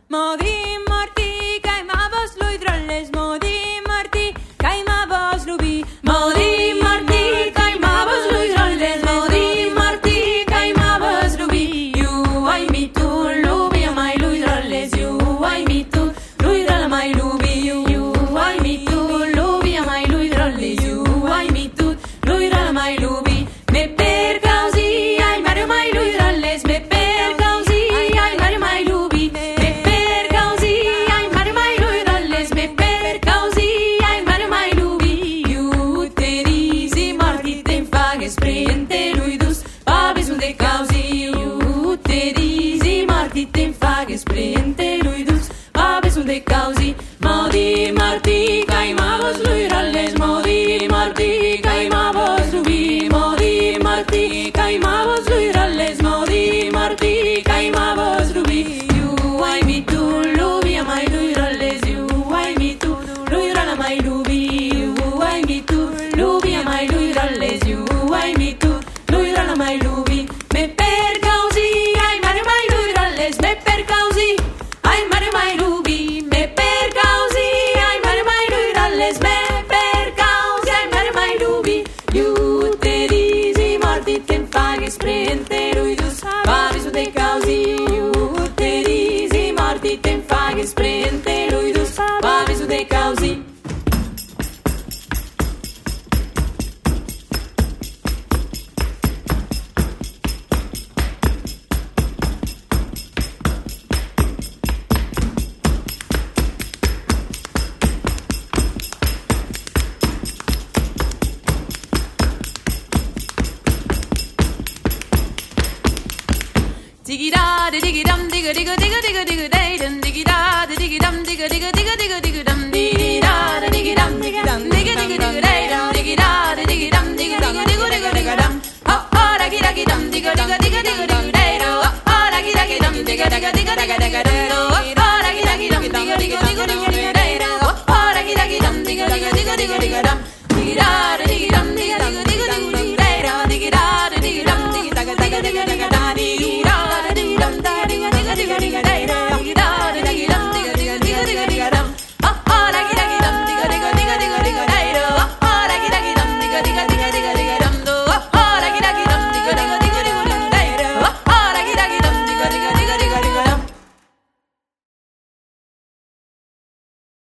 Modi Martí, caimavos luidroles, Modi Martí, caimavos lubi, Modi Martí, caimavos luidroles, Modi Martí, caimavos lubi. You ai mi tu, lubi amai luidroles, you ai mi tu, luidrol amai lubi, you ai mi tu, lubi amai luidroles, you ai mi tu, luidrol amai lubi. Me per causi ai Mario mai luidroles, me per causi ai Mario mai lubi, me per causi ai Mario mai luidroles, me per causi ai Mario mai lubi. You te risi morti te fages prente luidus, babes un de causi. You te risi morti te fages prente luidus, babes un de causi. Modi Martí, caimavos luidroles, Modi Martí, caimavos lubi, Modi Martí, caimavos luidroles, Modi Martí, caimavos lubi. You ai mi tu, lubi amai luidroles, you ai mi tu, luidrol amai lubi, you ai mi tu, lubi amai luidroles, you ai mi tu, luidrol amai lubi. Me per causi ai Mario mai luidroles, me per causi ai Mario mai lubi, me per causi ai Mario mai luidroles, me per causi ai Mario mai lubi. You te risi morti te fages prente luidus, babes un de causi. You te risi morti te fages prente luidus, babes un de causi. Diggy-da, diggy-dum, digga-digga, digga-digga, digga-day-dum, diggy-da, diggy-dum, digga-digga, digga-digga, digga-dum, diggy-da, diggy-dum, digga-dum, digga-digga, digga-day-dum, diggy-da, diggy-dum,